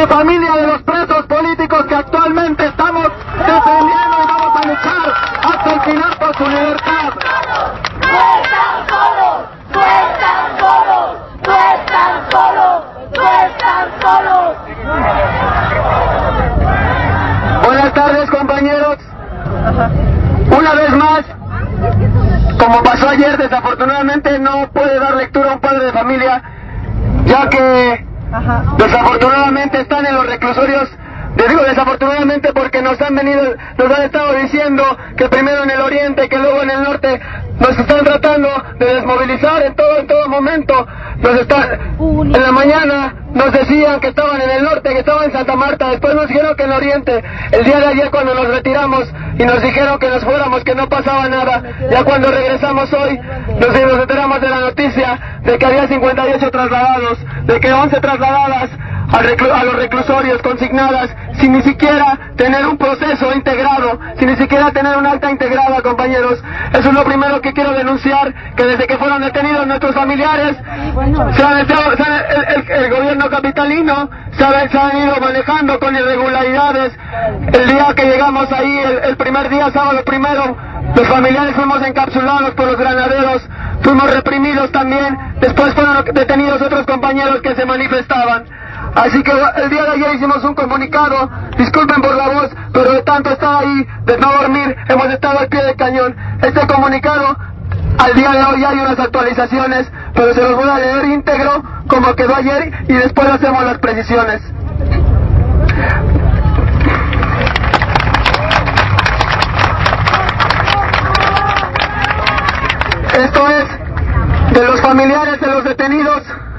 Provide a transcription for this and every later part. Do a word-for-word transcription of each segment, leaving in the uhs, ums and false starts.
como familia de los presos políticos que actualmente estamos defendiendo y vamos a luchar hasta el final por su libertad. ¡No están solos! ¡No están solos! ¡No están solos! ¡No están solos! Buenas tardes, compañeros. Una vez más, como pasó ayer, desafortunadamente no puede dar lectura a un padre de familia, ya que desafortunadamente están en los reclusorios. Les digo desafortunadamente porque nos han venido, nos han estado diciendo que primero en el oriente, que luego en el norte, nos están tratando de desmovilizar en todo, en todo momento. Nos están, en la mañana nos decían que estaban en el norte, que estaban en Santa Marta, después nos dijeron que en el oriente. El día de ayer cuando nos retiramos y nos dijeron que nos fuéramos, que no pasaba nada, ya cuando regresamos hoy, nos, nos enteramos de la noticia de que había cincuenta y ocho trasladados, de que once trasladadas a, reclu a los reclusorios consignadas, sin ni siquiera tener un proceso integrado, sin ni siquiera tener un acta integrada, compañeros. Eso es lo primero que quiero denunciar, que desde que fueron detenidos nuestros familiares, se han, se han, el, el, el gobierno capitalino se ha, se ha ido manejando con irregularidades. El día que llegamos ahí, el, el primer día, sábado primero, los familiares fuimos encapsulados por los granaderos, fuimos reprimidos también, después fueron detenidos otros compañeros que se manifestaban. Así que el día de ayer hicimos un comunicado, disculpen por la voz, pero de tanto estar ahí, de no dormir, hemos estado al pie del cañón. Este comunicado, al día de hoy hay unas actualizaciones, pero se los voy a leer íntegro, como quedó ayer, y después hacemos las precisiones. Esto es de los familiares de los detenidos,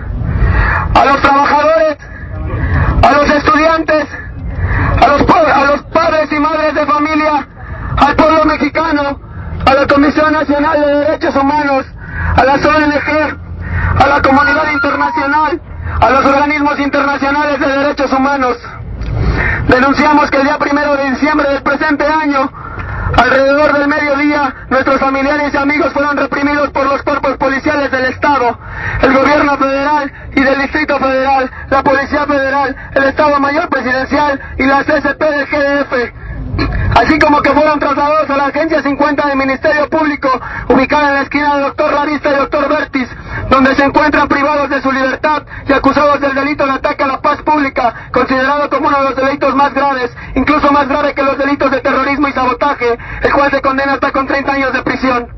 a los trabajadores, a los estudiantes, a los, a los padres y madres de familia, al pueblo mexicano, a la Comisión Nacional de Derechos Humanos, a las O N G, a la comunidad internacional, a los organismos internacionales de derechos humanos. Denunciamos que el día primero de diciembre del presente año, alrededor del mediodía, nuestros familiares y amigos fueron reprimidos por los cuerpos policiales del Estado, el gobierno federal y del Distrito Federal, la Policía Federal, el Estado Mayor Presidencial y la C C P del G D F, así como que fueron trasladados a la Agencia cincuenta del Ministerio Público, ubicada en la esquina de Doctor Larista y Doctor Bertis, donde se encuentran privados de su libertad y acusados del delito de ataque a la paz pública, considerado como uno de los delitos más graves, incluso más grave que los delitos de terrorismo y sabotaje, el cual se condena hasta con treinta años de prisión.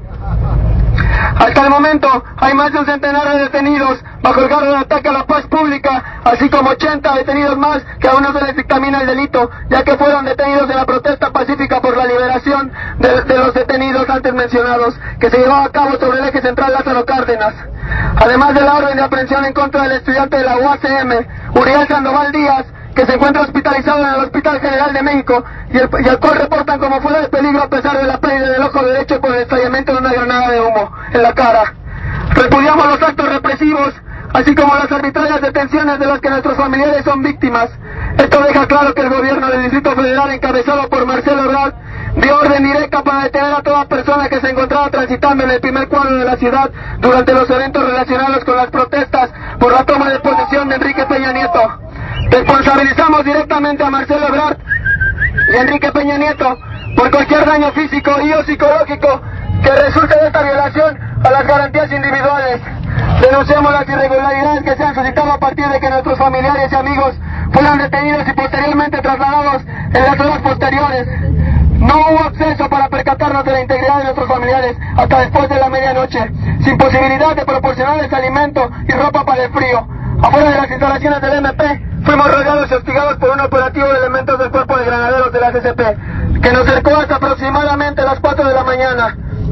Hasta el momento hay más de un centenar de detenidos bajo el cargo de ataque a la paz pública, así como ochenta detenidos más que aún no se les dictamina el delito, ya que fueron detenidos en la protesta pacífica por la liberación de, de los detenidos antes mencionados, que se llevaba a cabo sobre el eje central Lázaro Cárdenas. Además de la orden de aprehensión en contra del estudiante de la U A C M, Uriel Sandoval Díaz, que se encuentra hospitalizado en el Hospital General de México y el, y el cual reportan como fuera de peligro a pesar de la pérdida del ojo derecho por el estallamiento de una granada de humo en la cara. Repudiamos los actos represivos, así como las arbitrarias detenciones de las que nuestros familiares son víctimas. Esto deja claro que el gobierno del Distrito Federal, encabezado por Marcelo Ebrard, dio orden directa para detener a toda persona que se encontraba transitando en el primer cuadro de la ciudad durante los eventos relacionados con las protestas por la toma de posesión de Enrique Peña Nieto. Responsabilizamos directamente a Marcelo Ebrard y a Enrique Peña Nieto por cualquier daño físico y o psicológico que resulte de esta violación a las garantías individuales. Denunciamos las irregularidades que se han suscitado a partir de que nuestros familiares y amigos fueron detenidos y posteriormente trasladados en las horas posteriores. No hubo acceso para percatarnos de la integridad de nuestros familiares hasta después de la medianoche, sin posibilidad de proporcionarles alimento y ropa para el frío. Afuera de las instalaciones del M P, fuimos rodeados y hostigados por un operativo de elementos del cuerpo de granaderos de la C C P, que nos cercó hasta aproximadamente las cuatro de la mañana.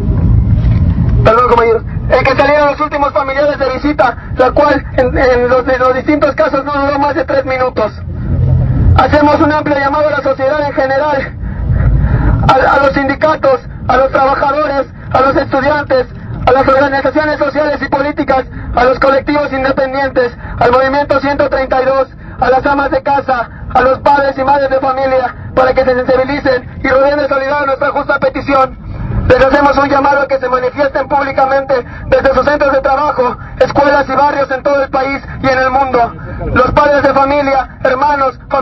Perdón, compañeros. El que salieron los últimos familiares de visita, la cual en, en, los, en los distintos casos no duró más de tres minutos. Hacemos un amplio llamado a la sociedad en general, a, a los sindicatos, a los trabajadores, a los estudiantes, a las organizaciones sociales y políticas, a los colectivos independientes, al movimiento ciento treinta y dos, a las amas de casa, a los padres y madres de familia, para que se sensibilicen y rodeen de solidaridad nuestra justa petición. Les hacemos un llamado a que se manifiesten públicamente desde sus centros de trabajo, escuelas y barrios en todo el país y en el mundo. Los padres de familia, hermanos,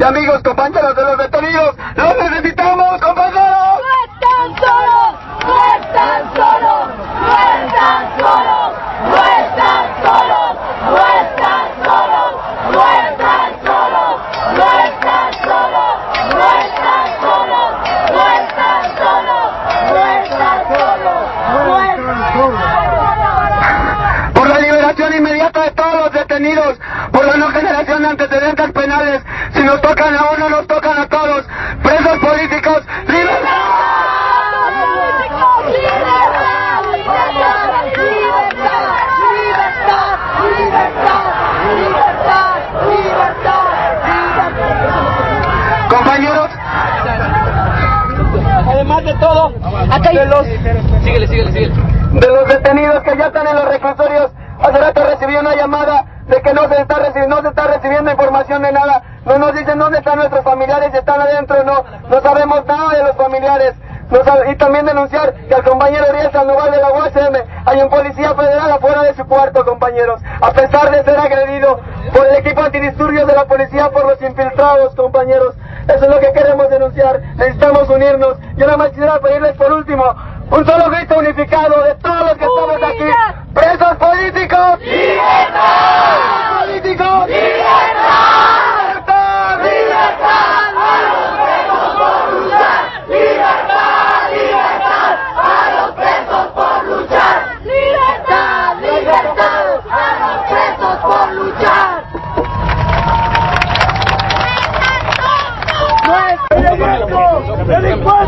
amigos, compañeros de los detenidos, ¡los necesitamos, compañeros! ¡No están solos! ¡No están solos! ¡No están solos! ¡No están solos! ¡No están solos! ¡No están solos! ¡No están solos! ¡No están solos! ¡No están solos! ¡No están solos! ¡No están solos! Por la liberación inmediata de todos los detenidos, por la no generación de antecedentes penales, si nos tocan a uno, nos tocan a todos. Presos políticos, ¡libertad! Compañeros, además de todo, de los, síguele, síguele, síguele. de los detenidos que ya están en los reclusorios, hace rato recibí una llamada de que no se está recibiendo, no se está recibiendo información de nada, no nos dicen dónde están nuestros familiares, si están adentro o no, no sabemos nada de los familiares. No sabe, y también denunciar que al compañero Uriel Sandoval de la U A S M hay un policía federal afuera de su cuarto, compañeros, a pesar de ser agredido por el equipo antidisturbios de la policía, por los infiltrados, compañeros. Eso es lo que queremos denunciar, necesitamos unirnos. Yo nada más quisiera pedirles por último un solo grito unificado de todos los que estamos aquí. ¡Presos políticos! ¡Libertad! ¡Políticos! ¡Libertad! ¡Libertad! ¡Libertad! ¡A los presos por luchar! ¡Libertad! ¡Libertad! ¡A los presos por luchar! ¡Libertad! ¡Libertad! ¡A los presos por luchar! ¡Delincuentes!